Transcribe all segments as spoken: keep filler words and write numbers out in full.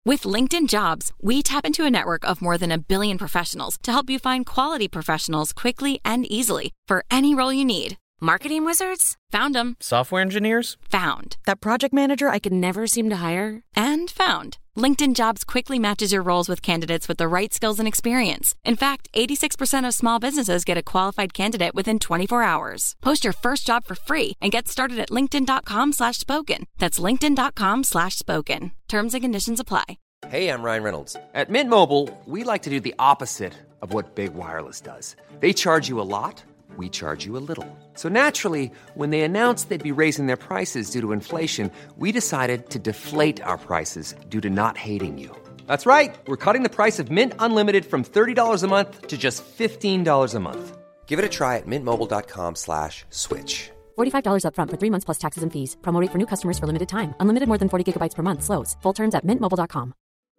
With LinkedIn Jobs, we tap into a network of more than a billion professionals to help you find quality professionals quickly and easily for any role you need. Marketing wizards? Found them. Software engineers? Found. That project manager I could never seem to hire? And found. LinkedIn Jobs quickly matches your roles with candidates with the right skills and experience. In fact, eighty-six percent of small businesses get a qualified candidate within twenty-four hours. Post your first job for free and get started at linkedin.com slash spoken. That's linkedin.com slash spoken. Terms and conditions apply. Hey, I'm Ryan Reynolds. At Mint Mobile, we like to do the opposite of what Big Wireless does. They charge you a lot. We charge you a little. So naturally, when they announced they'd be raising their prices due to inflation, we decided to deflate our prices due to not hating you. That's right. We're cutting the price of Mint Unlimited from thirty dollars a month to just fifteen dollars a month. Give it a try at mintmobile.com slash switch. forty-five dollars up front for three months plus taxes and fees. Promo rate for new customers for limited time. Unlimited more than forty gigabytes per month. Slows full terms at mint mobile dot com.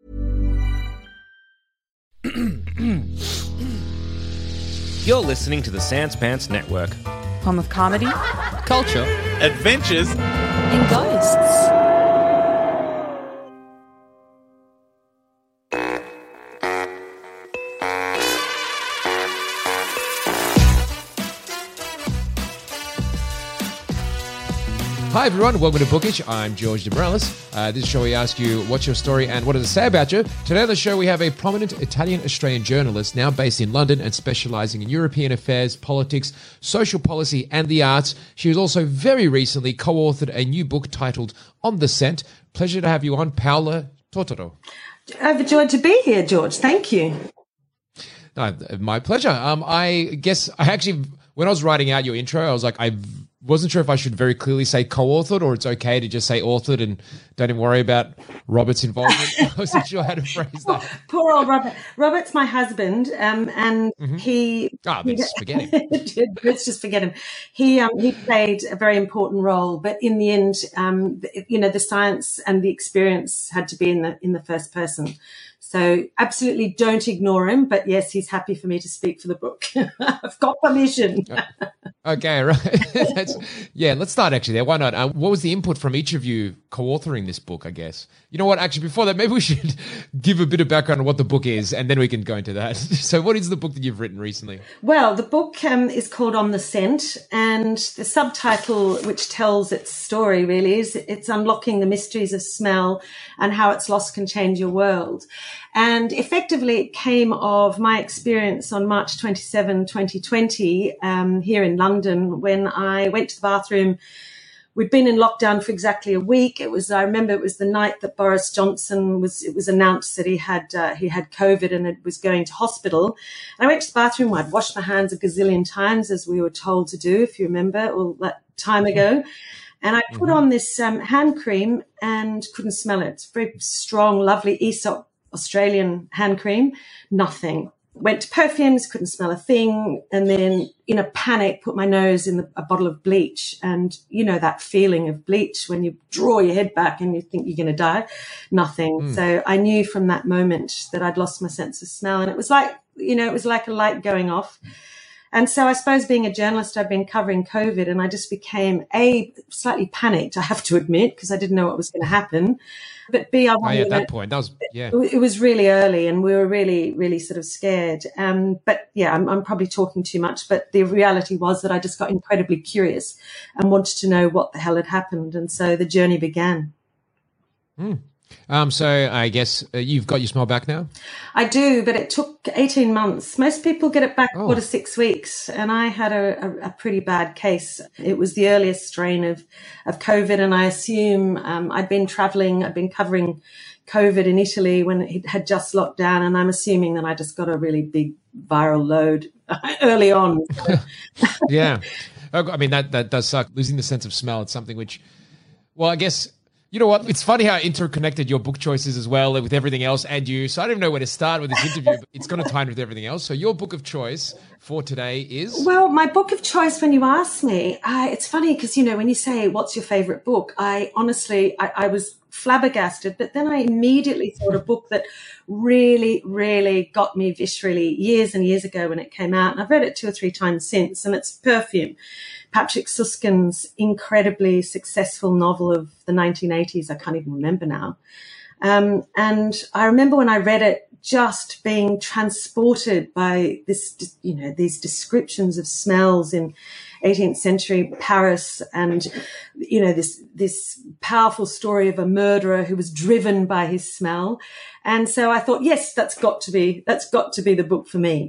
You're listening to the Sans Pants Network. Home of comedy, Culture. Adventures. and ghosts. Hi everyone, welcome to Bookish. I'm George de Morales. Uh, this is a show we ask you what's your story and what does it say about you. Today on the show we have a prominent Italian-Australian journalist now based in London and specialising in European affairs, politics, social policy and the arts. She has also very recently co-authored a new book titled On the Scent. Pleasure to have you on, Paola Totaro. Overjoyed to be here, George. Thank you. No, my pleasure. Um, I guess I actually, when I was writing out your intro, I was like, I wasn't sure if I should very clearly say co-authored or it's okay to just say authored and don't even worry about Robert's involvement. I wasn't sure how to phrase that. Poor old Robert. Robert's my husband, um, and Mm-hmm. he. Ah, he- let's forget him. Let's just forget him. He um, he played a very important role, but in the end, um, you know, the science and the experience had to be in the in the first person. So absolutely don't ignore him. But yes, he's happy for me to speak for the book. I've got permission. Okay, right. That's, yeah, let's start actually there. Why not? Uh, what was the input from each of you co-authoring this book, I guess? You know what? Actually, before that, maybe we should give a bit of background on what the book is, and then we can go into that. So what is the book that you've written recently? Well, the book um, is called On the Scent, and the subtitle, which tells its story really, is it's unlocking the mysteries of smell and how its loss can change your world. And effectively, it came of my experience on March twenty-seventh, twenty twenty, um, here in London, when I went to the bathroom. We'd been in lockdown for exactly a week. It was, I remember it was the night that Boris Johnson was, it was announced that he had, uh, he had COVID and it was going to hospital. And I went to the bathroom. I'd washed my hands a gazillion times, as we were told to do, if you remember, all that time ago. And I put on this um, hand cream and couldn't smell it. It's very strong, lovely Aesop Australian hand cream. Nothing. Went to perfumes, couldn't smell a thing, and then in a panic put my nose in the, a bottle of bleach. And you know that feeling of bleach when you draw your head back and you think you're going to die? Nothing. Mm. So I knew from that moment that I'd lost my sense of smell, and it was like, you know, it was like a light going off. And so I suppose being a journalist, I've been covering COVID, and I just became A, slightly panicked, I have to admit, because I didn't know what was going to happen. But B, I Oh, yeah, at that point, that was, yeah. It was really early and we were really, really sort of scared. Um, but yeah, I'm, I'm probably talking too much, but the reality was that I just got incredibly curious and wanted to know what the hell had happened. And so the journey began. Mm. Um, so I guess uh, you've got your smell back now? I do, but it took eighteen months. Most people get it back Oh. four to six weeks, and I had a, a, a pretty bad case. It was the earliest strain of, of COVID, and I assume um, I'd been traveling, I'd been covering COVID in Italy when it had just locked down, and I'm assuming that I just got a really big viral load early on. Yeah. I mean, that, that does suck. Losing the sense of smell, it's something which, well, I guess... You know what? It's funny how interconnected your book choice is as well with everything else and you. So I don't even know where to start with this interview, but it's going to tie in with everything else. So your book of choice for today is? Well, my book of choice, when you ask me, I, it's funny because, you know, when you say, what's your favorite book? I honestly, I, I was flabbergasted, but then I immediately thought a book that really, really got me viscerally years and years ago when it came out. And I've read it two or three times since, and it's Perfume. Patrick Süskind's incredibly successful novel of the nineteen eighties. I can't even remember now. Um, and I remember when I read it, just being transported by this, you know, these descriptions of smells in eighteenth century Paris, and, you know, this, this powerful story of a murderer who was driven by his smell. And so I thought, yes, that's got to be, that's got to be the book for me.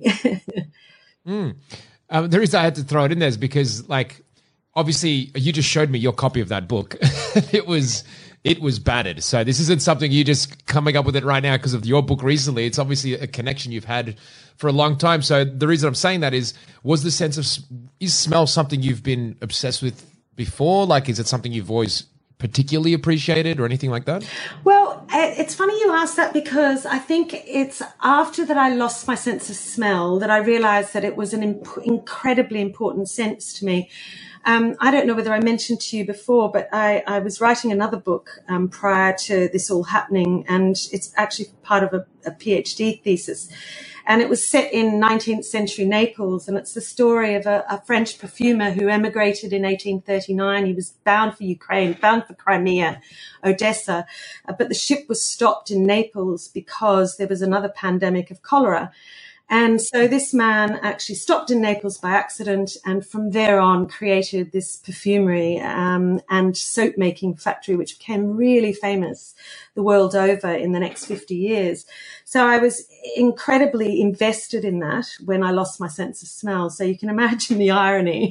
mm. um, the reason I had to throw it in there is because, like, obviously you just showed me your copy of that book. It was, it was battered. So this isn't something you just coming up with it right now because of your book recently. It's obviously a connection you've had for a long time. So the reason I'm saying that is, was the sense of, is smell something you've been obsessed with before? Like, is it something you've always particularly appreciated or anything like that? Well, it's funny you ask that, because I think it's after that I lost my sense of smell that I realized that it was an imp- incredibly important sense to me. Um, I don't know whether I mentioned to you before, but I, I was writing another book um, prior to this all happening, and it's actually part of a, a PhD thesis. And it was set in nineteenth century Naples, and it's the story of a, a French perfumer who emigrated in eighteen thirty-nine. He was bound for Ukraine, bound for Crimea, Odessa, uh, but the ship was stopped in Naples because there was another pandemic of cholera. And so this man actually stopped in Naples by accident, and from there on created this perfumery um, and soap making factory, which became really famous the world over in the next fifty years. So I was incredibly invested in that when I lost my sense of smell. So you can imagine the irony.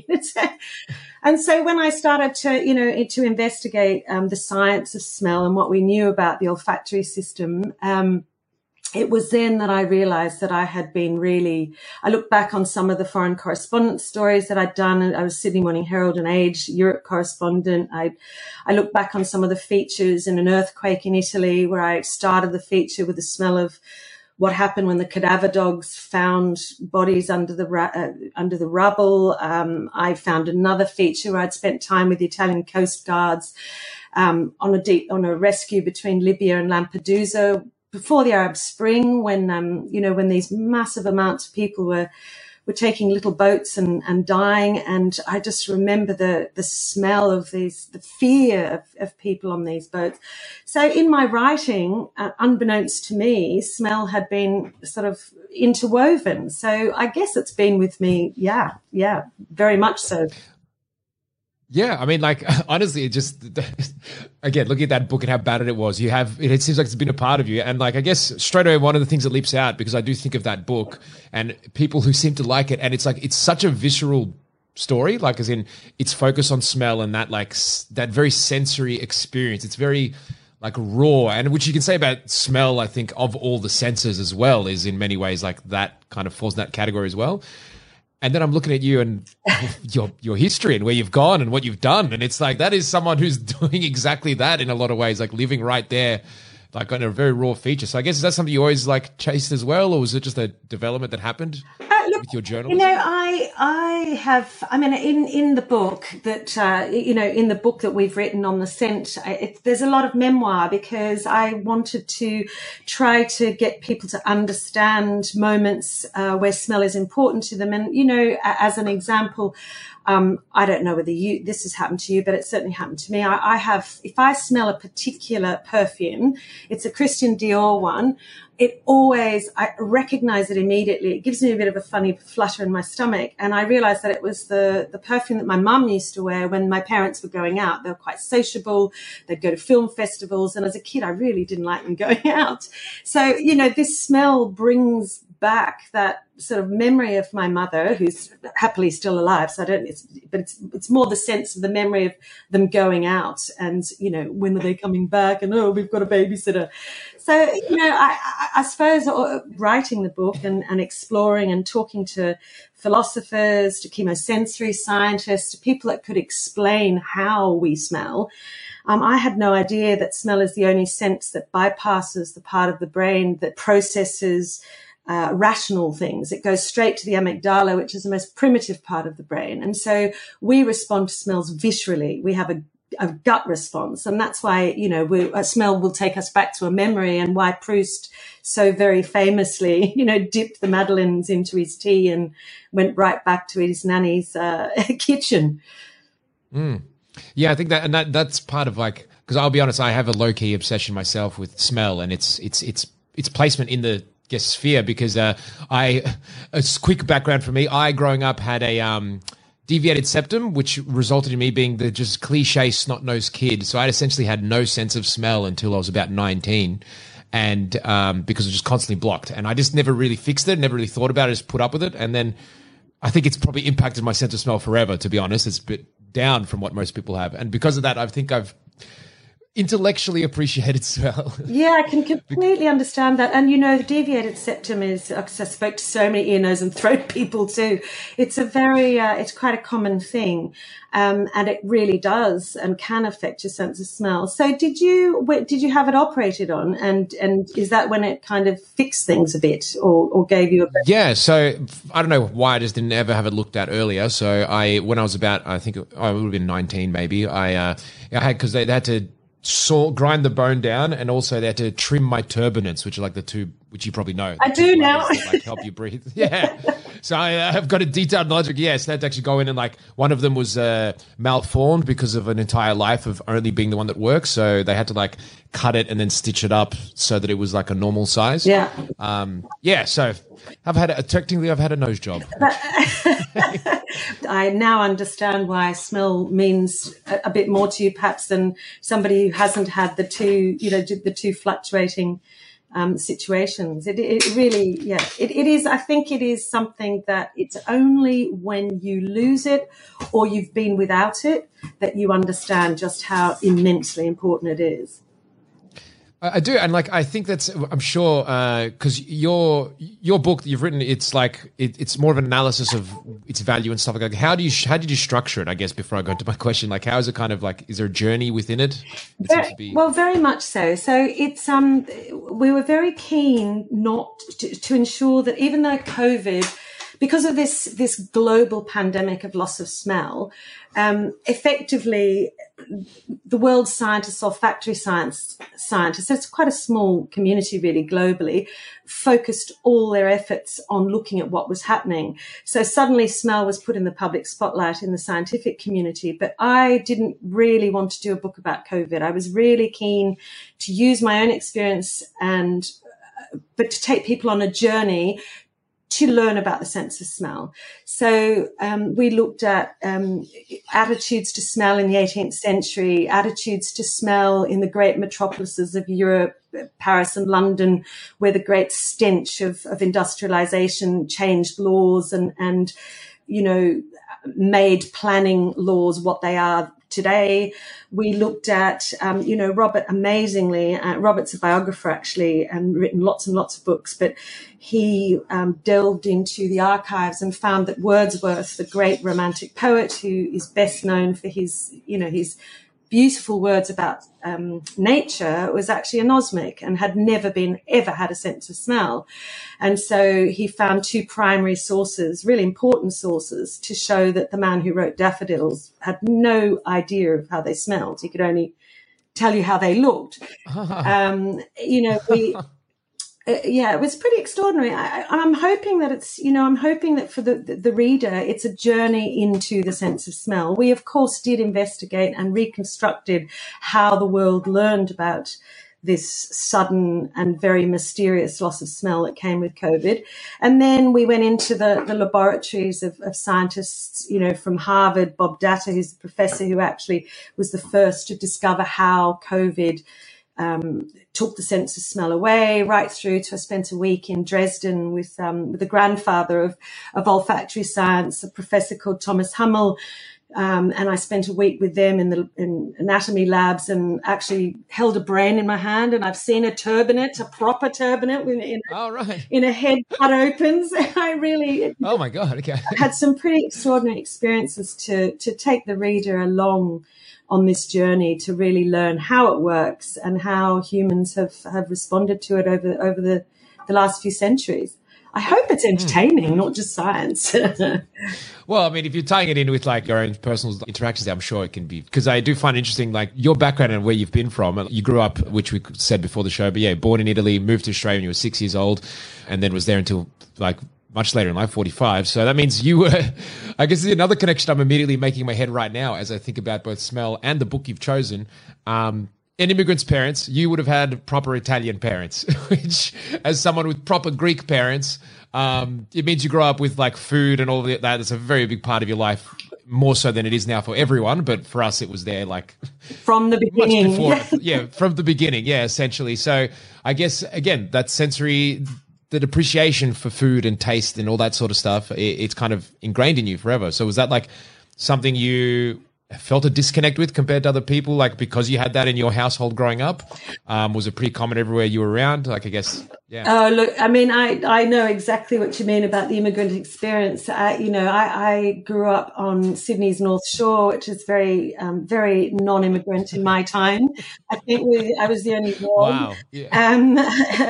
And so when I started to, you know, to investigate um, the science of smell and what we knew about the olfactory system, um, it was then that I realized that I had been really, I looked back on some of the foreign correspondence stories that I'd done. I was Sydney Morning Herald and Age Europe correspondent. I, I looked back on some of the features in an earthquake in Italy, where I started the feature with the smell of what happened when the cadaver dogs found bodies under the uh, under the rubble. Um, I found another feature where I'd spent time with the Italian Coast Guards um, on a deep, on a rescue between Libya and Lampedusa, before the Arab Spring, when, um, you know, when these massive amounts of people were, were taking little boats and, and dying. And I just remember the, the smell of these, the fear of, of people on these boats. So in my writing, uh, unbeknownst to me, smell had been sort of interwoven. So I guess it's been with me. Yeah. Yeah. Very much so. Yeah, I mean, like, honestly, it just, again, looking at that book and how bad it was, you have, it seems like it's been a part of you. And, like, I guess straight away, one of the things that leaps out, because I do think of that book and people who seem to like it, and it's like, it's such a visceral story, like, as in, it's focused on smell and that, like, that very sensory experience. It's very, like, raw, and which you can say about smell, I think, of all the senses as well, is in many ways, like, that kind of falls in that category as well. And then I'm looking at you and your your history and where you've gone and what you've done. And it's like, that is someone who's doing exactly that in a lot of ways, like living right there, like on a very raw feature. So I guess, is that something you always like chased as well? Or was it just a development that happened uh, look, with your journalism? You know, I, I have, I mean, in, in the book that, uh, you know, in the book that we've written on the scent, it, there's a lot of memoir, because I wanted to try to get people to understand moments uh, where smell is important to them. And, you know, as an example, Um, I don't know whether you, this has happened to you, but it certainly happened to me. I, I have, if I smell a particular perfume, it's a Christian Dior one, it always, I recognize it immediately. It gives me a bit of a funny flutter in my stomach. And I realized that it was the, the perfume that my mum used to wear when my parents were going out. They were quite sociable. They'd go to film festivals. And as a kid, I really didn't like them going out. So, you know, this smell brings back that sort of memory of my mother, who's happily still alive. So I don't, it's, but it's, it's more the sense of the memory of them going out and, you know, when are they coming back? And, oh, we've got a babysitter. So, you know, I, I, I suppose writing the book and, and exploring and talking to philosophers, to chemosensory scientists, to people that could explain how we smell, Um, I had no idea that smell is the only sense that bypasses the part of the brain that processes Uh, rational things. It goes straight to the amygdala, which is the most primitive part of the brain. And so we respond to smells viscerally. We have a, a gut response. And that's why, you know, we, a smell will take us back to a memory, and why Proust so very famously, you know, dipped the Madeleines into his tea and went right back to his nanny's uh, kitchen. Mm. Yeah, I think that, and that that's part of like because I'll be honest, I have a low key obsession myself with smell and its its its its placement in the I guess sphere. Because uh, I a quick background for me, I growing up had a um, deviated septum, which resulted in me being the just cliche snot-nosed kid. So I essentially had no sense of smell until I was about nineteen. And um, because it was just constantly blocked. And I just never really fixed it, never really thought about it, just put up with it. And then I think it's probably impacted my sense of smell forever, to be honest. It's a bit down from what most people have. And because of that, I think I've intellectually appreciated smell. Yeah, I can completely understand that. And, you know, the deviated septum is, because I spoke to so many ear, nose and throat people too. It's a very, uh, it's quite a common thing. Um, and it really does and can affect your sense of smell. So did you, wh- did you have it operated on? And, and is that when it kind of fixed things a bit or, or gave you a bit? Yeah. So I don't know why I just didn't ever have it looked at earlier. So I, when I was about, I think I would have been nineteen maybe, I, uh, I had, cause they, they had to, saw grind the bone down, and also they had to trim my turbinates, which are like the two, which you probably know. I do now. That, like help you breathe. Yeah. So I uh, have got a detailed knowledge. Yes, they had to actually go in and like one of them was uh, malformed because of an entire life of only being the one that works. So they had to like cut it and then stitch it up so that it was like a normal size. Yeah. Um. Yeah. So I've had a, technically I've had a nose job. I now understand why smell means a, a bit more to you perhaps than somebody who hasn't had the two, you know, the two fluctuating um, situations. It, it really, yeah, it, it is, I think it is something that it's only when you lose it or you've been without it that you understand just how immensely important it is. I do, and like I think that's I'm sure because uh, your your book that you've written, it's like it, it's more of an analysis of its value and stuff like that. How do you how did you structure it? I guess before I go into my question, like how is it kind of like is there a journey within it? It very, seems to be- well, very much so. So it's um we were very keen not to, to ensure that even though COVID, because of this this global pandemic of loss of smell, um, effectively. The world's scientists, olfactory science scientists, so it's quite a small community really globally, focused all their efforts on looking at what was happening. So suddenly smell was put in the public spotlight in the scientific community, but I didn't really want to do a book about COVID. I was really keen to use my own experience and, but to take people on a journey to learn about the sense of smell. So um, we looked at um, attitudes to smell in the eighteenth century, attitudes to smell in the great metropolises of Europe, Paris and London, where the great stench of, of industrialization changed laws and, and, you know, made planning laws what they are today. We looked at, um, you know, Robert, amazingly, uh, Robert's a biographer actually and written lots and lots of books, but he um, delved into the archives and found that Wordsworth, the great romantic poet who is best known for his, you know, his beautiful words about um, nature, was actually anosmic and had never been, ever had a sense of smell. And so he found two primary sources, really important sources, to show that the man who wrote Daffodils had no idea of how they smelled. He could only tell you how they looked. um, you know, we... Uh, yeah, it was pretty extraordinary. I, I'm hoping that it's, you know, I'm hoping that for the, the, the reader, it's a journey into the sense of smell. We, of course, did investigate and reconstructed how the world learned about this sudden and very mysterious loss of smell that came with COVID. And then we went into the, the laboratories of, of scientists, you know, from Harvard, Bob Datter, who's the professor who actually was the first to discover how COVID Um, took the sense of smell away, right through to I spent a week in Dresden with um, with the grandfather of, of olfactory science, a professor called Thomas Hummel, um, and I spent a week with them in the in anatomy labs and actually held a brain in my hand, and I've seen a turbinate, a proper turbinate in, in, oh, right. in a head cut opens. I really oh my god, okay, had some pretty extraordinary experiences to to take the reader along on this journey to really learn how it works and how humans have, have responded to it over over the, the last few centuries. I hope it's entertaining, mm. not just science. Well, I mean, if you're tying it in with like your own personal interactions, I'm sure it can be, because I do find interesting like your background and where you've been from. You grew up, which we said before the show, but yeah, born in Italy, moved to Australia when you were six years old, and then was there until like much later in life, forty-five. So that means you were, I guess, another connection I'm immediately making in my head right now as I think about both smell and the book you've chosen. Um, an immigrant's parents, you would have had proper Italian parents, which, as someone with proper Greek parents, um, it means you grow up with like food and all of that. It's a very big part of your life, more so than it is now for everyone. But for us, it was there like from the beginning. Much before, yeah, from the beginning. Yeah, essentially. So I guess, again, that sensory, the appreciation for food and taste and all that sort of stuff, it, it's kind of ingrained in you forever. So was that like something you felt a disconnect with compared to other people, like because you had that in your household growing up? Um, was it pretty common everywhere you were around? Like, I guess, yeah. Oh, look, I mean, I, I know exactly what you mean about the immigrant experience. I, you know, I, I grew up on Sydney's North Shore, which is very, um, very non-immigrant in my time. I think we, I was the only one. Wow. Yeah. Um,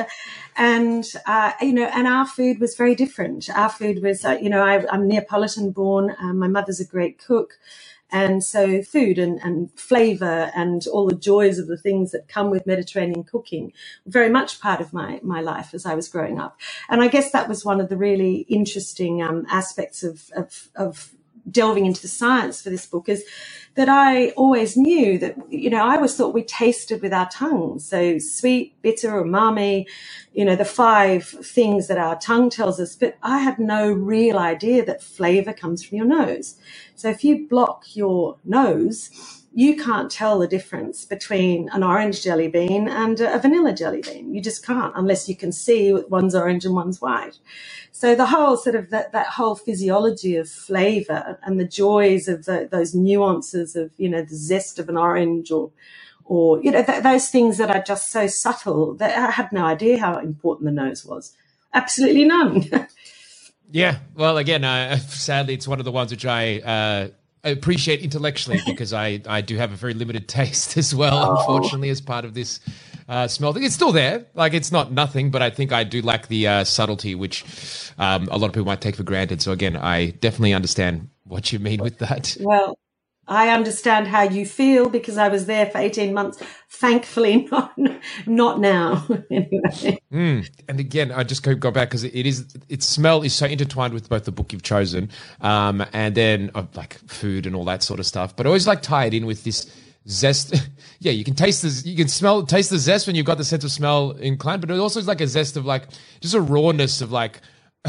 and, uh, you know, and our food was very different. Our food was, uh, you know, I, I'm Neapolitan born. Um, my mother's a great cook. And so food and, and flavour and all the joys of the things that come with Mediterranean cooking were very much part of my, my life as I was growing up. And I guess that was one of the really interesting um, aspects of, of, of delving into the science for this book, is that I always knew that, you know, I always thought we tasted with our tongues. So sweet, bitter, umami, you know, the five things that our tongue tells us. But I had no real idea that flavour comes from your nose. So if you block your nose, you can't tell the difference between an orange jelly bean and a vanilla jelly bean. You just can't, unless you can see one's orange and one's white. So the whole sort of that, that whole physiology of flavour and the joys of the, those nuances of, you know, the zest of an orange or, or you know, th- those things that are just so subtle that I had no idea how important the nose was. Absolutely none. Yeah. Well, again, uh, sadly, it's one of the ones which I uh, appreciate intellectually, because I, I do have a very limited taste as well, oh. unfortunately, as part of this uh, smell thing. It's still there. Like, it's not nothing, but I think I do lack the uh, subtlety, which um, a lot of people might take for granted. So, again, I definitely understand what you mean with that. Well, I understand how you feel, because I was there for eighteen months. Thankfully, not not now. Anyway. Mm. And again, I just go, go back because it is its smell is so intertwined with both the book you've chosen, um, and then uh, like food and all that sort of stuff. But I always like tie it in with this zest. Yeah, you can taste this, you can smell, taste the zest when you've got the sense of smell inclined, but it also is like a zest of like just a rawness of like.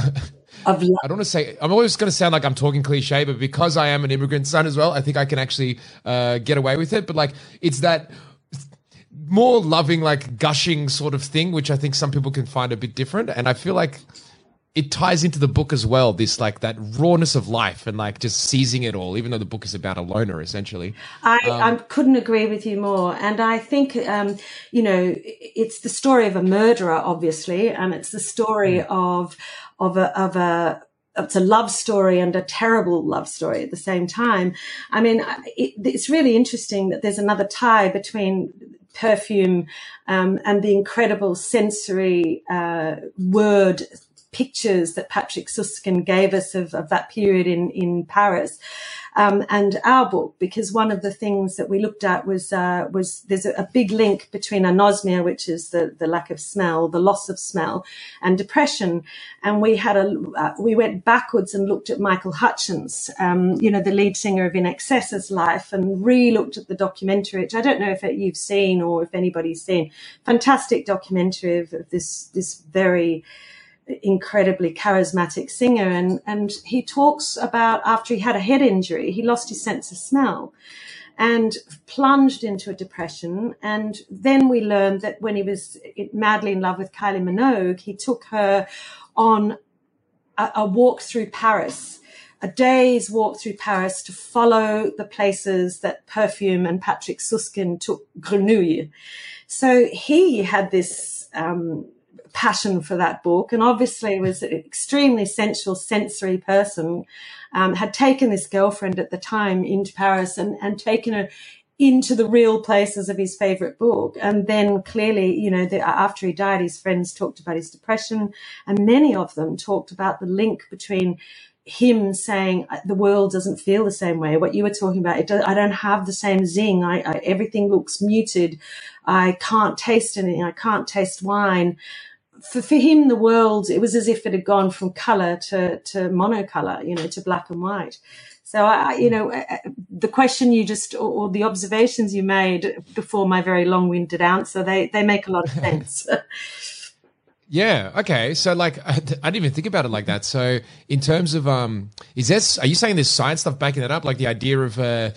Of I don't want to say, I'm always going to sound like I'm talking cliche, but because I am an immigrant son as well, I think I can actually uh, get away with it. But like, it's that more loving, like gushing sort of thing, which I think some people can find a bit different. And I feel like it ties into the book as well, this like that rawness of life and like just seizing it all, even though the book is about a loner, essentially. I, um, I couldn't agree with you more. And I think, um, you know, it's the story of a murderer, obviously, and it's the story of of a, of a, it's a love story and a terrible love story at the same time. I mean, it, it's really interesting that there's another tie between perfume um, and the incredible sensory uh, word pictures that Patrick Suskind gave us of, of that period in, in Paris. Um, and our book, because one of the things that we looked at was uh, was there's a, a big link between anosmia, which is the, the lack of smell, the loss of smell, and depression. And we had a uh, we went backwards and looked at Michael Hutchence, um, you know, the lead singer of In Excess's life, and re-looked at the documentary, which I don't know if you've seen or if anybody's seen. Fantastic documentary of, of this this very incredibly charismatic singer, and and he talks about after he had a head injury, he lost his sense of smell and plunged into a depression. And then we learned that when he was madly in love with Kylie Minogue, he took her on a, a walk through Paris, a day's walk through Paris, to follow the places that Perfume and Patrick Suskind took Grenouille. So he had this um passion for that book, and obviously was an extremely sensual, sensory person, um, had taken this girlfriend at the time into Paris and, and taken her into the real places of his favorite book. And then clearly, you know, the, after he died, his friends talked about his depression, and many of them talked about the link between him saying the world doesn't feel the same way. What you were talking about, it does, I don't have the same zing. I, I everything looks muted. I can't taste anything. I can't taste wine. For, for him, the world, it was as if it had gone from colour to, to monocolor, you know, to black and white. So, I, you know, the question you just, or the observations you made before my very long-winded answer, they, they make a lot of sense. Yeah. Okay. So, like, I didn't even think about it like that. So, in terms of, um, is this? Are you saying there's science stuff backing that up? Like the idea of, uh...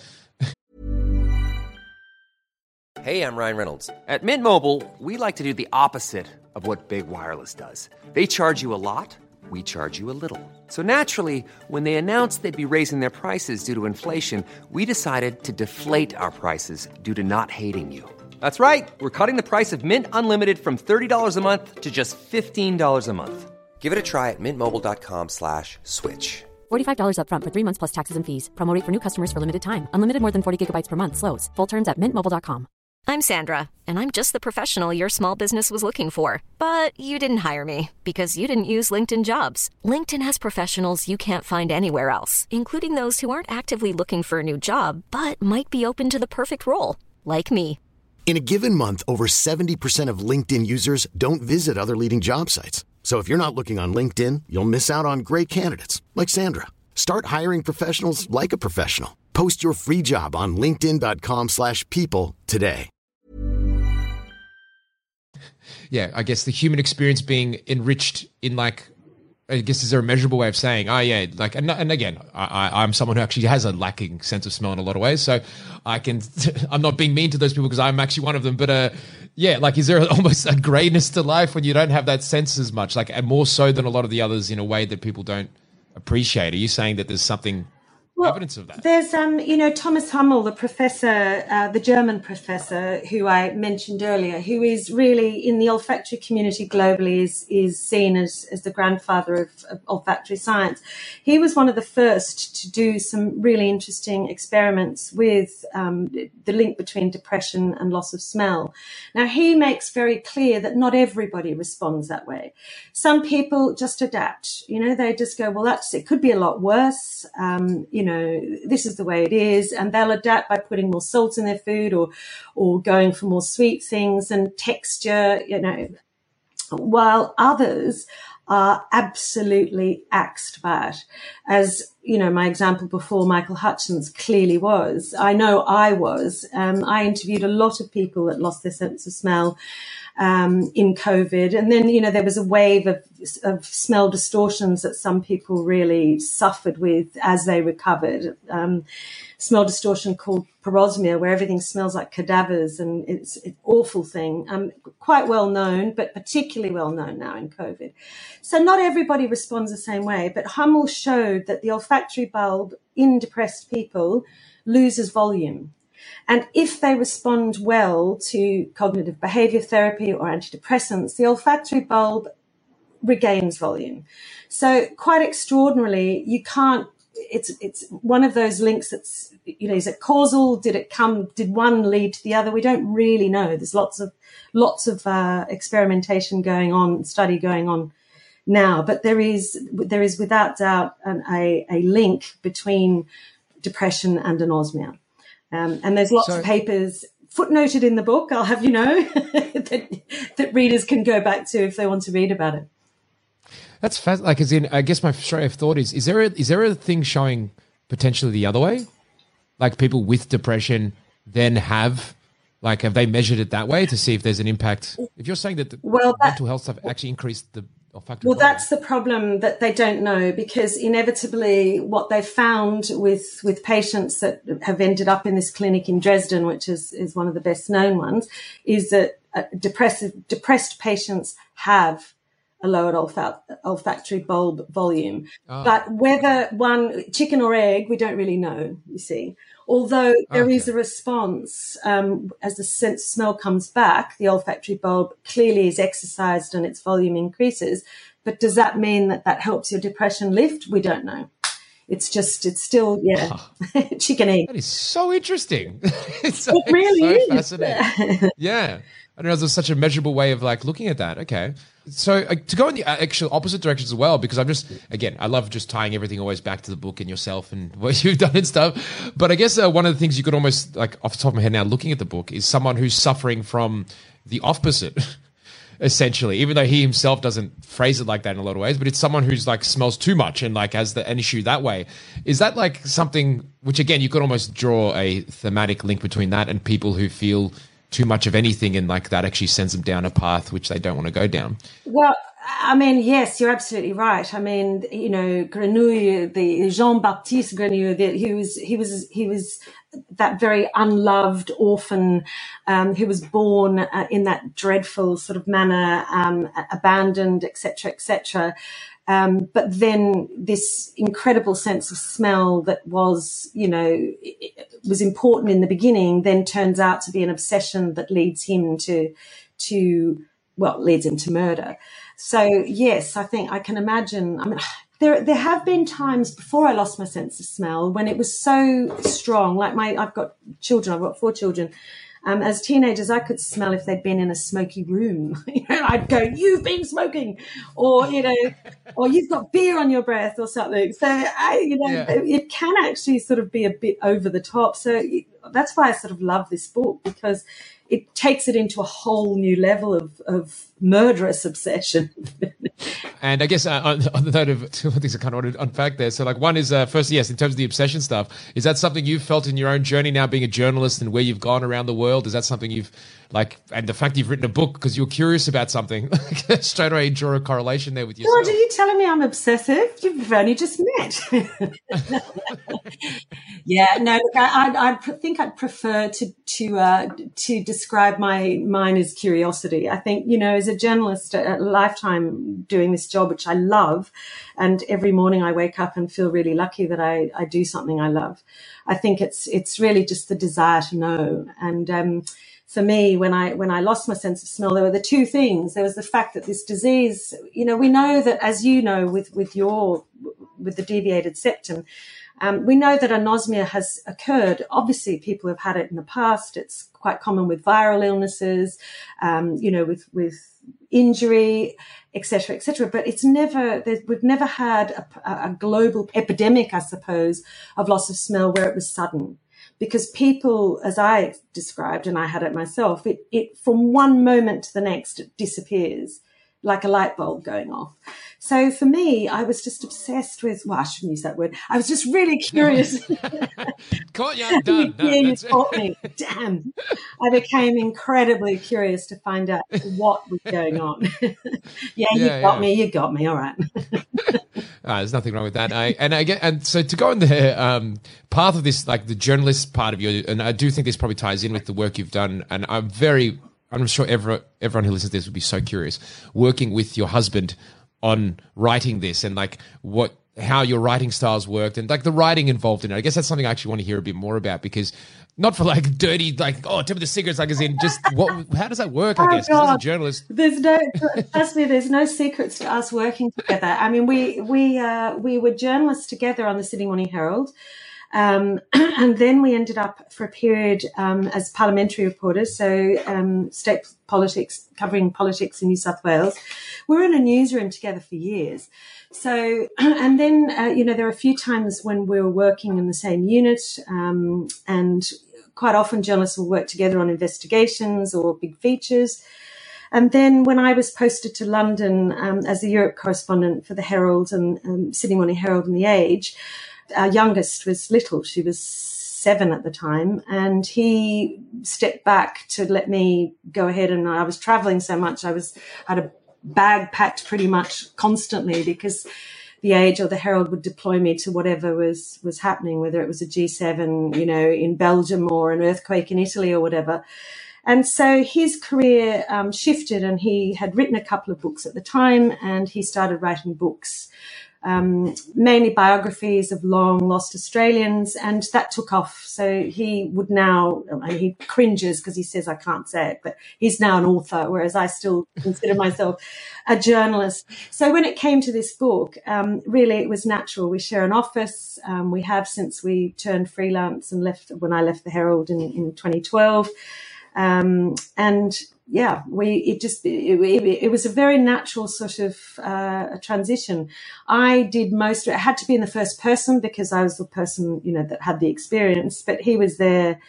Hey, I'm Ryan Reynolds. At Mint Mobile, we like to do the opposite of what Big Wireless does. They charge you a lot. We charge you a little. So naturally, when they announced they'd be raising their prices due to inflation, we decided to deflate our prices due to not hating you. That's right. We're cutting the price of Mint Unlimited from thirty dollars a month to just fifteen dollars a month. Give it a try at mintmobile.com slash switch. forty-five dollars up front for three months plus taxes and fees. Promo rate for new customers for limited time. Unlimited more than forty gigabytes per month. Slows full terms at mint mobile dot com. I'm Sandra, and I'm just the professional your small business was looking for. But you didn't hire me because you didn't use LinkedIn Jobs. LinkedIn has professionals you can't find anywhere else, including those who aren't actively looking for a new job, but might be open to the perfect role, like me. In a given month, over seventy percent of LinkedIn users don't visit other leading job sites. So if you're not looking on LinkedIn, you'll miss out on great candidates like Sandra. Start hiring professionals like a professional. Post your free job on linkedin.com slash people today. Yeah, I guess the human experience being enriched in, like, I guess, is there a measurable way of saying, oh yeah, like, and, and again, I, I'm someone who actually has a lacking sense of smell in a lot of ways. So I can, I'm not being mean to those people because I'm actually one of them, but uh, yeah, like, is there almost a grayness to life when you don't have that sense as much, like, and more so than a lot of the others in a way that people don't appreciate? Are you saying that there's something, well, evidence of that? There's, um, you know, Thomas Hummel, the professor, uh, the German professor who I mentioned earlier, who is really in the olfactory community globally is is seen as, as the grandfather of, of olfactory science. He was one of the first to do some really interesting experiments with um, the link between depression and loss of smell. Now, he makes very clear that not everybody responds that way. Some people just adapt. You know, they just go, well, that's, it could be a lot worse. Um, you know, this is the way it is, and they'll adapt by putting more salt in their food or or going for more sweet things and texture, you know, while others are absolutely axed by it. As, you know, my example before, Michael Hutchins clearly was. I know I was. Um, I interviewed a lot of people that lost their sense of smell um, in COVID. And then, you know, there was a wave of, of smell distortions that some people really suffered with as they recovered. Um, smell distortion called parosmia, where everything smells like cadavers, and it's an awful thing. Um, quite well known, but particularly well known now in COVID. So not everybody responds the same way, but Hummel showed that the olfactory bulb in depressed people loses volume. And if they respond well to cognitive behavior therapy or antidepressants, the olfactory bulb regains volume. So quite extraordinarily, you can't, it's it's one of those links that's, you know, is it causal? Did it come, did one lead to the other? We don't really know. There's lots of, lots of uh, experimentation going on, study going on now, but there is, there is without doubt an, a, a link between depression and anosmia. Um, and there's lots so, of papers footnoted in the book, I'll have you know, that, that readers can go back to if they want to read about it. That's fast. Like, as in, I guess my straight off thought is: is there a, is there a thing showing potentially the other way? Like, people with depression then have, like, have they measured it that way to see if there's an impact? If you're saying that the well, that, mental health stuff actually increased the olfactory. Well, that's the problem, that they don't know, because inevitably what they've found with with patients that have ended up in this clinic in Dresden, which is is one of the best known ones, is that uh, depressive depressed patients have a lowered olfact, olfactory bulb volume. Oh. But whether one, chicken or egg, we don't really know, you see. Although there okay. is a response, um, as the sense of smell comes back, the olfactory bulb clearly is exercised and its volume increases. But does that mean that that helps your depression lift? We don't know. It's just, it's still, yeah, oh. chicken egg. That is so interesting. it's so, it really it's so is. Fascinating. Yeah. I don't know, there's such a measurable way of, like, looking at that. Okay. So uh, to go in the actual opposite direction as well, because I'm just, again, I love just tying everything always back to the book and yourself and what you've done and stuff. But I guess uh, one of the things you could almost, like, off the top of my head now, looking at the book, is someone who's suffering from the opposite. essentially, even though he himself doesn't phrase it like that in a lot of ways, but it's someone who's like smells too much and like has the, an issue that way. Is that like something which, again, you could almost draw a thematic link between that and people who feel too much of anything and like that actually sends them down a path which they don't want to go down? Well, I mean, yes, you're absolutely right. I mean, you know, Grenouille, the Jean-Baptiste Grenouille, the, he was, he was, he was that very unloved orphan, um, who was born uh, in that dreadful sort of manner, um, abandoned, et cetera, et cetera. Um, but then this incredible sense of smell that was, you know, was important in the beginning, then turns out to be an obsession that leads him to, to, well, leads him to murder. So yes, I think I can imagine. I mean, there there have been times before I lost my sense of smell when it was so strong. Like my, I've got children. I've got four children. Um, as teenagers, I could smell if they'd been in a smoky room. You know, I'd go, "You've been smoking," or you know, or "You've got beer on your breath," or something. So I, you know, yeah. it can actually sort of be a bit over the top. So it, that's why I sort of love this book, because it takes it into a whole new level of, of murderous obsession. And I guess uh, on, on the note of two things I kind of want to unpack there. So like one is, uh, first, yes, in terms of the obsession stuff, is that something you've felt in your own journey now being a journalist and where you've gone around the world? Is that something you've like, and the fact you've written a book because you're curious about something, straight away draw a correlation there with yourself. George, are you telling me I'm obsessive? You've only just met. Yeah, no, look, I, I, I think I'd prefer to to uh, to describe my mine as curiosity. I think, you know, as a journalist, a, a lifetime doing this job, which I love, and every morning I wake up and feel really lucky that I, I do something I love. I think it's it's really just the desire to know. And um, for me, when I when I lost my sense of smell, there were the two things. There was the fact that this disease, you know, we know that, as you know, with with your with the deviated septum. Um, we know that anosmia has occurred. Obviously, people have had it in the past. It's quite common with viral illnesses, um, you know, with, with injury, et cetera, et cetera. But it's never, we've never had a, a global epidemic, I suppose, of loss of smell where it was sudden. Because people, as I described, and I had it myself, it, it from one moment to the next, it disappears like a light bulb going off. So for me, I was just obsessed with, well, I shouldn't use that word. I was just really curious. Caught you done. No, yeah, you caught me. Damn. I became incredibly curious to find out what was going on. yeah, yeah, you got yeah. me. You got me. All right. Uh, there's nothing wrong with that. I, and I get, and so to go on the um, path of this, like the journalist part of you, and I do think this probably ties in with the work you've done. And I'm very, I'm sure everyone, everyone who listens to this would be so curious, working with your husband on writing this and like what, how your writing styles worked and like the writing involved in it. I guess that's something I actually want to hear a bit more about, because not for like dirty, like, oh, tell me the secrets, like as in just what, how does that work, I guess, oh, as a journalist? There's no, trust me, there's no secrets to us working together. I mean, we, we, uh, we were journalists together on the Sydney Morning Herald. Um, and then we ended up for a period, um, as parliamentary reporters. So, um, state politics, covering politics in New South Wales. We were in a newsroom together for years. So, and then, uh, you know, there were a few times when we were working in the same unit, um, and quite often journalists will work together on investigations or big features. And then when I was posted to London, um, as the Europe correspondent for the Herald and um, Sydney Morning Herald and The Age, our youngest was little. She was seven at the time, and he stepped back to let me go ahead. And I was traveling so much. I was had a bag packed pretty much constantly, because The Age or the Herald would deploy me to whatever was, was happening, whether it was a G seven, you know, in Belgium or an earthquake in Italy or whatever. And so his career um, shifted, and he had written a couple of books at the time, and he started writing books, um, mainly biographies of long lost Australians, and that took off. So he would now, I mean, he cringes because he says I can't say it, but he's now an author, whereas I still consider myself a journalist. So when it came to this book, um, really it was natural. We share an office. Um, we have since we turned freelance and left, when I left the Herald in, in twenty twelve. Um, and yeah, we, it just, it, it, it was a very natural sort of, uh, a transition. I did most of it. I had to be in the first person because I was the person, you know, that had the experience, but he was there,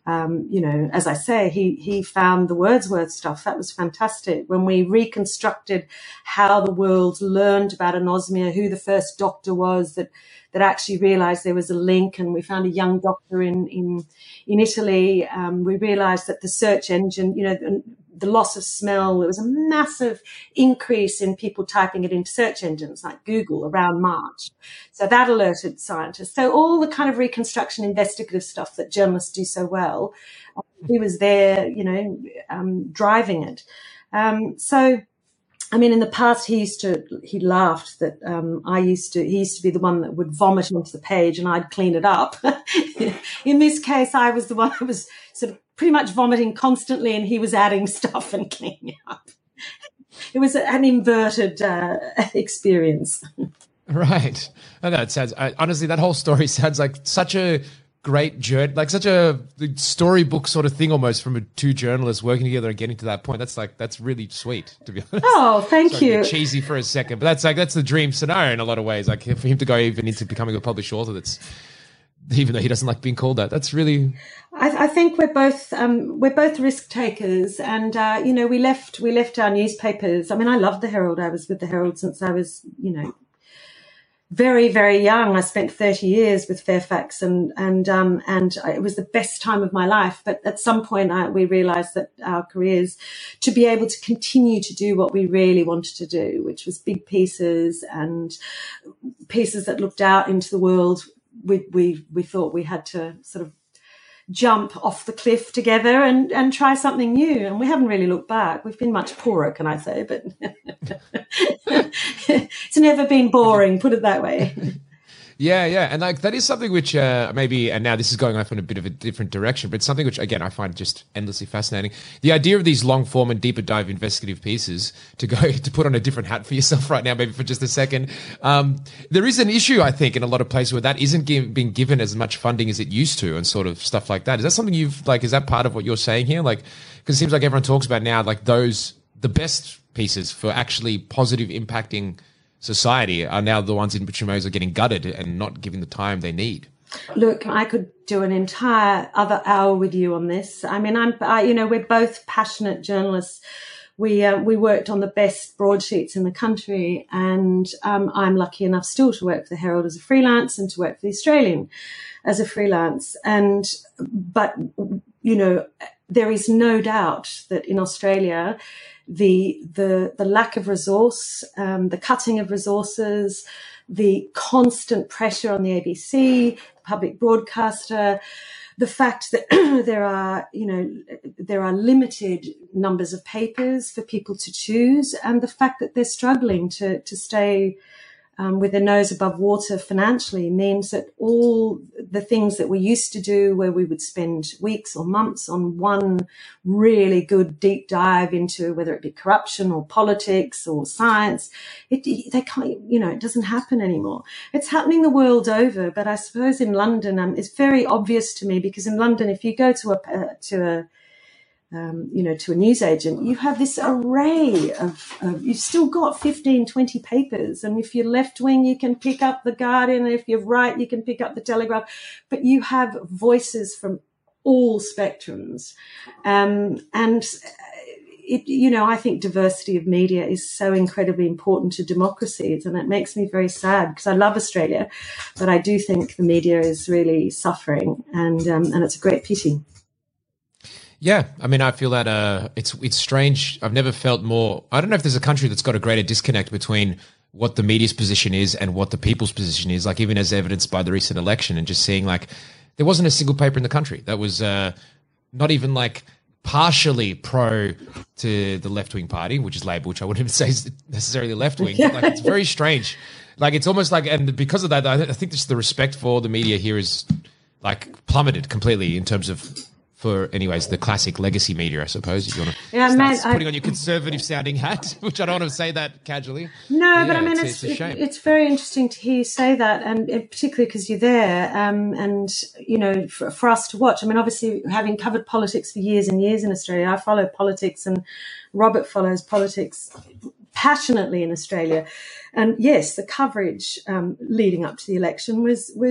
Um, you know, as I say, he he found the Wordsworth stuff. That was fantastic. When we reconstructed how the world learned about anosmia, who the first doctor was that that actually realized there was a link, and we found a young doctor in in in Italy. Um, we realized that the search engine, you know, the, the loss of smell, there was a massive increase in people typing it into search engines like Google around March. So that alerted scientists. So all the kind of reconstruction investigative stuff that journalists do so well, he was there, you know, um, driving it. Um, so, I mean, in the past, he used to, he laughed that um, I used to, he used to be the one that would vomit onto the page and I'd clean it up. In this case, I was the one that was sort of pretty much vomiting constantly and he was adding stuff and cleaning up. It was an inverted uh, experience. Right. I know it sounds, I, honestly, that whole story sounds like such a great journey, like such a storybook sort of thing almost from a, two journalists working together and getting to that point. That's like, that's really sweet, to be honest. Oh, thank Sorry, you. Cheesy for a second, but that's like, that's the dream scenario in a lot of ways. Like for him to go even into becoming a published author, that's, even though he doesn't like being called that, that's really. I, I think we're both um, we're both risk takers, and uh, you know we left we left our newspapers. I mean, I loved the Herald. I was with the Herald since I was you know very very young. I spent thirty years with Fairfax, and and um, and it was the best time of my life. But at some point, I, we realised that our careers, to be able to continue to do what we really wanted to do, which was big pieces and pieces that looked out into the world. We, we we thought we had to sort of jump off the cliff together and, and try something new. And we haven't really looked back. We've been much poorer, can I say, but it's never been boring, put it that way. Yeah, yeah. And like that is something which uh, maybe, and now this is going off in a bit of a different direction, but it's something which, again, I find just endlessly fascinating. The idea of these long form and deeper dive investigative pieces, to go to put on a different hat for yourself right now, maybe for just a second. Um, there is an issue, I think, in a lot of places where that isn't give, being given as much funding as it used to and sort of stuff like that. Is that something you've, like, is that part of what you're saying here? Like, because it seems like everyone talks about now, like those, the best pieces for actually positive impacting society are now the ones in which remotes are getting gutted and not given the time they need. Look, I could do an entire other hour with you on this. I mean, I'm, I, you know, we're both passionate journalists. We uh, we worked on the best broadsheets in the country, and um, I'm lucky enough still to work for the Herald as a freelance and to work for the Australian as a freelance. And but you know, there is no doubt that in Australia, the the the lack of resource, um, the cutting of resources, the constant pressure on the A B C, the public broadcaster, the fact that there are, you know, there are limited numbers of papers for people to choose, and the fact that they're struggling to to stay um, with their nose above water financially means that all the things that we used to do, where we would spend weeks or months on one really good deep dive into whether it be corruption or politics or science, it, it they can't, you know, it doesn't happen anymore. It's happening the world over, but I suppose in London, um, it's very obvious to me, because in London, if you go to a uh, to a Um, you know, to a newsagent, you have this array of, of, you've still got fifteen, twenty papers. And if you're left wing, you can pick up the Guardian. And if you're right, you can pick up the Telegraph. But you have voices from all spectrums. Um, and, it, you know, I think diversity of media is so incredibly important to democracies. And it makes me very sad, because I love Australia, but I do think the media is really suffering. And, um, and it's a great pity. Yeah, I mean, I feel that uh, it's it's strange. I've never felt more. I don't know if there's a country that's got a greater disconnect between what the media's position is and what the people's position is. Like, even as evidenced by the recent election, and just seeing like there wasn't a single paper in the country that was uh, not even like partially pro to the left wing party, which is Labor, which I wouldn't even say is necessarily left wing. Like, it's very strange. Like, it's almost like, and because of that, I think just the respect for the media here is like plummeted completely in terms of. For, anyways, the classic legacy media, I suppose, if you want to yeah, start man, putting I, on your conservative-sounding hat, which I don't want to say that casually. No, yeah, but I mean, it's, it's, it's a shame. It, it's very interesting to hear you say that, and particularly because you're there, um, and, you know, for, for us to watch. I mean, obviously, having covered politics for years and years in Australia, I follow politics, and Robert follows politics passionately in Australia. And yes, the coverage um, leading up to the election was was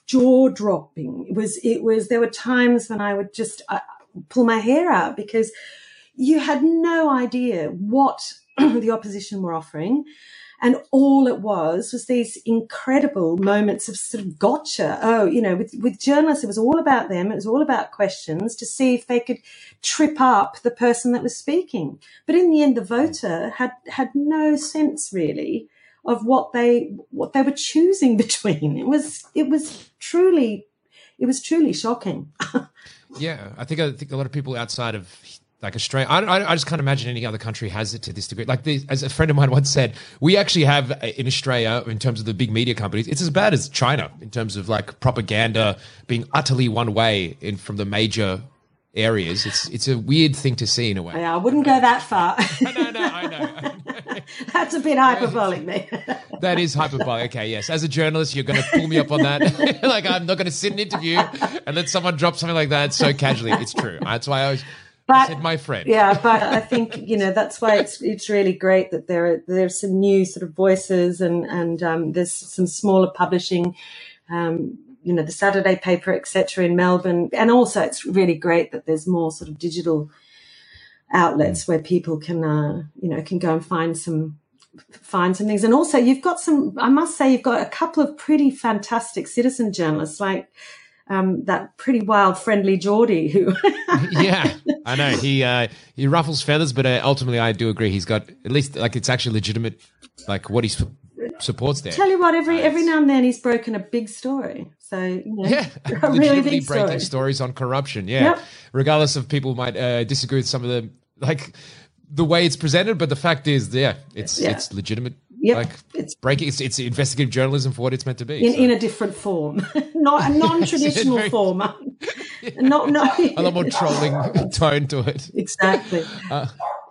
jaw dropping. It was, it was, there were times when I would just uh, pull my hair out because you had no idea what the opposition were offering. And all it was was these incredible moments of sort of gotcha. Oh, you know, with, with journalists, it was all about them. It was all about questions to see if they could trip up the person that was speaking. But in the end, the voter had, had no sense really of what they, what they were choosing between. It was, it was truly, it was truly shocking. Yeah. I think, I think a lot of people outside of like Australia, I, I just can't imagine any other country has it to this degree. Like the, as a friend of mine once said, we actually have in Australia, in terms of the big media companies, it's as bad as China in terms of like propaganda being utterly one way in from the major areas. It's it's a weird thing to see in a way. Yeah, I wouldn't go that far. no, no, I know. I know. That's a bit hyperbolic, mate. That is hyperbolic. Okay, yes. As a journalist, you're going to pull me up on that. Like, I'm not going to sit in an interview and let someone drop something like that so casually. It's true. That's why I was... But, I said my friend. Yeah, but I think, you know, that's why it's it's really great that there are there's some new sort of voices and, and um, there's some smaller publishing, um, you know, the Saturday paper, et cetera, in Melbourne. And also it's really great that there's more sort of digital outlets mm. where people can, uh, you know, can go and find some find some things. And also you've got some, I must say, you've got a couple of pretty fantastic citizen journalists like Um, that pretty wild, friendly Geordie who... Yeah, I know. He uh, he ruffles feathers, but uh, ultimately I do agree he's got, at least, like, it's actually legitimate, like, what he su- supports there. Tell you what, every uh, every now and then he's broken a big story. So, you know, yeah, a really legitimately big breaking story. stories on corruption, yeah. Yep. Regardless of people might uh, disagree with some of the, like, the way it's presented, but the fact is, yeah, it's yeah. it's legitimate. Yep. Like it's breaking, it's, it's investigative journalism for what it's meant to be. In, so. in a different form, not a non-traditional very, form. Yeah. Not, not, a lot more trolling tone to it. Exactly. Uh,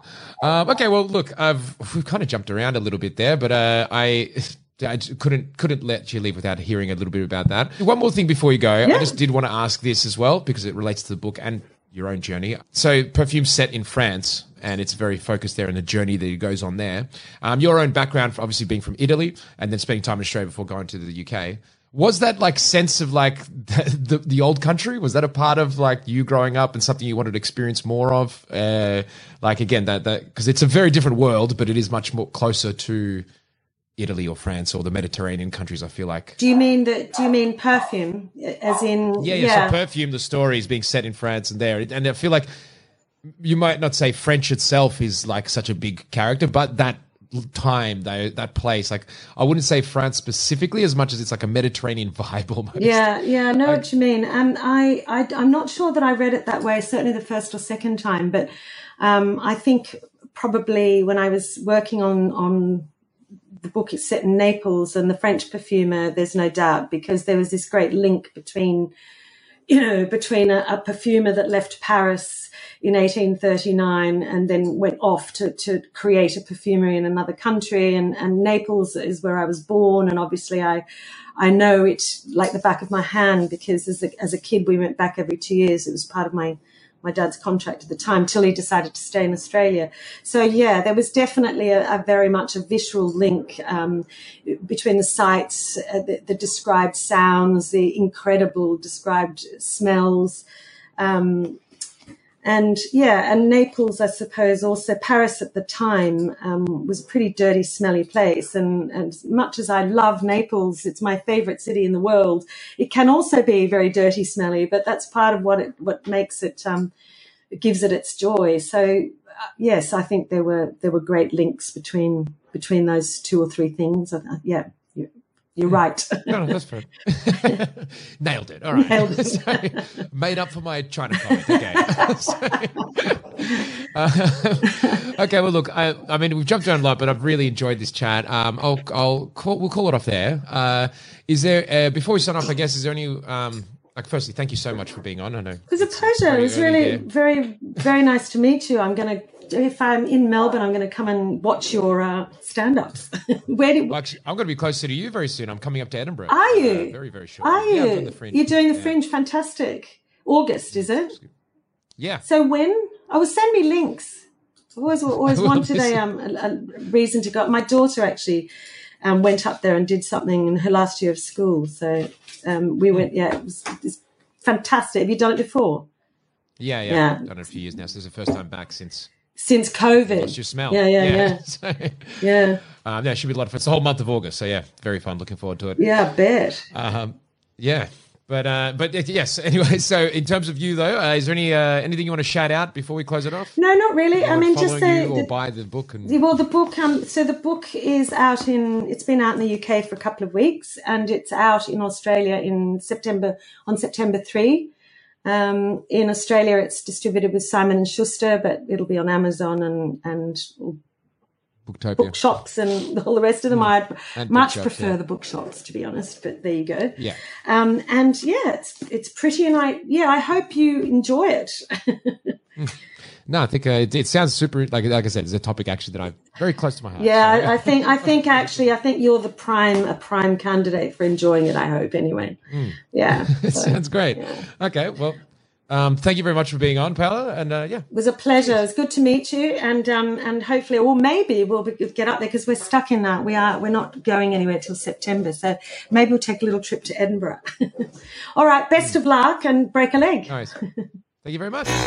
um, okay, well, look, I've we've kind of jumped around a little bit there, but uh, I. I couldn't couldn't let you leave without hearing a little bit about that. One more thing before you go, yeah. I just did want to ask this as well because it relates to the book and your own journey. So, Perfume's set in France, and it's very focused there in the journey that goes on there. Um, your own background, for obviously being from Italy and then spending time in Australia before going to the U K. Was that like sense of like the, the, the old country? Was that a part of like you growing up and something you wanted to experience more of? Uh, like again, that that because it's a very different world, but it is much more closer to Italy or France or the Mediterranean countries, I feel like. Do you mean that? Do you mean Perfume, as in? Yeah, yeah. yeah. So Perfume, the story is being set in France and there, and I feel like you might not say French itself is like such a big character, but that time, that that place, like I wouldn't say France specifically as much as it's like a Mediterranean vibe almost. Yeah, yeah, I know like, what you mean, and I, I, I'm not sure that I read it that way. Certainly the first or second time, but um, I think probably when I was working on on. The book is set in Naples and the French perfumer, there's no doubt, because there was this great link between, you know, between a, a perfumer that left Paris in eighteen thirty-nine and then went off to, to create a perfumery in another country. And, and Naples is where I was born. And obviously I, I know it like the back of my hand because as a, as a kid, we went back every two years. It was part of my my dad's contract at the time till he decided to stay in Australia. So, yeah, there was definitely a, a very much a visceral link um, between the sights, uh, the, the described sounds, the incredible described smells. Um, and, yeah, and Naples, I suppose, also Paris at the time um, was a pretty dirty, smelly place. And, and as much as I love Naples, it's my favorite city in the world, it can also be very dirty, smelly, but that's part of what it, what makes it, um, it gives it its joy. So, uh, yes, I think there were there were great links between between those two or three things. Uh, yeah. You're right. No, no, that's fair. Nailed it. All right. Nailed it. So, made up for my China comment. Okay. So, uh, okay. Well, look. I, I mean, we've jumped around a lot, but I've really enjoyed this chat. Um, I'll, I'll call, we'll call it off there. Uh, is there uh, before we sign off? I guess is there any? Um, like, firstly, thank you so much for being on. I know it was a pleasure. It was really there. very, very nice to meet you. I'm going to. If I'm in Melbourne, I'm going to come and watch your uh, stand-ups. Where do? Well, actually, I'm going to be closer to you very soon. I'm coming up to Edinburgh. Are you? Uh, very, very short. Are you? Yeah, I'm doing the Fringe. You're doing the yeah. Fringe. Fantastic. August, is it? Yeah. So when? Oh, well, send me links. I've always, always wanted a, um, a, a reason to go. My daughter actually and went up there and did something in her last year of school. So um, we went, yeah, it was, it was fantastic. Have you done it before? Yeah, yeah, Yeah. I've done it a few years now. So it's the first time back since Since COVID. lost your smell. Yeah, yeah, yeah. So, Yeah. um, yeah, it should be a lot of fun. It's the whole month of August. So yeah, very fun. Looking forward to it. Yeah, I bet. Um, yeah. But uh, but uh, yes. Anyway, so in terms of you though, uh, is there any uh, anything you want to shout out before we close it off? No, not really. I Or mean, just following say you or that- buy the book and well, the book. Um, so the book is out in. It's been out in the U K for a couple of weeks, and it's out in Australia in September on September three. Um, in Australia, it's distributed with Simon and Schuster, but it'll be on Amazon and and Booktopia. bookshops and all the rest of them. I'd And much bookshops, prefer yeah. the bookshops, to be honest. But there you go. Yeah. Um, and yeah, it's it's pretty, and I yeah, I hope you enjoy it. No, I think uh, it, it sounds super. Like like I said, it's a topic actually that I'm very close to my heart. Yeah, So, I, I think I think actually I think you're the prime a prime candidate for enjoying it. I hope anyway. Yeah, it so, sounds great. Okay, well, um, thank you very much for being on, Paola, and uh, yeah, it was a pleasure. It was good to meet you, and um, and hopefully, or maybe we'll be, get up there because we're stuck in that. We are we're not going anywhere till September, so maybe we'll take a little trip to Edinburgh. All right, best of luck and break a leg. nice. Thank you very much.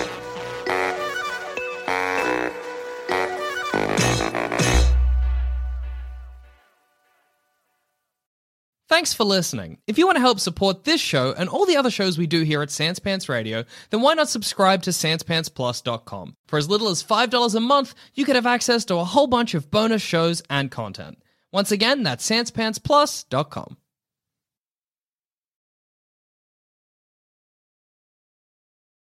Thanks for listening. If you want to help support this show and all the other shows we do here at Sans Pants Radio, then why not subscribe to sans pants plus dot com? For as little as five dollars a month, you could have access to a whole bunch of bonus shows and content. Once again, that's sans pants plus dot com.